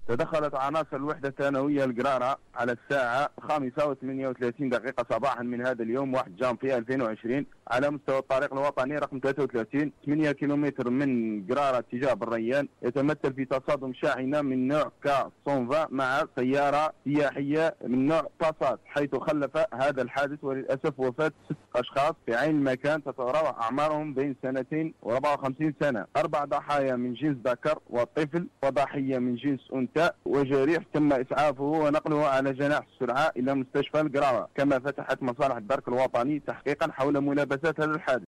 تدخلت عناصر الوحدة الثانوية القرارة على الساعة 5:38 صباحا من هذا اليوم 1 جانفي 2020 على مستوى الطريق الوطني رقم 33 8 كيلومتر من قرارة اتجاه بالريان، يتمثل في تصادم شاحنة من نوع كا120 مع سيارة سياحية من نوع باسات، حيث خلف هذا الحادث وللأسف وفاة 6 أشخاص في عين المكان تتراوح أعمارهم بين 2 و54 سنة، 4 ضحايا من جنس ذكر وطفل وضحية من جنس أنثى، وجريح تم إسعافه ونقله على جناح السرعة إلى مستشفى القراوة. كما فتحت مصالح الدرك الوطني تحقيقا حول ملابسات هذا الحادث.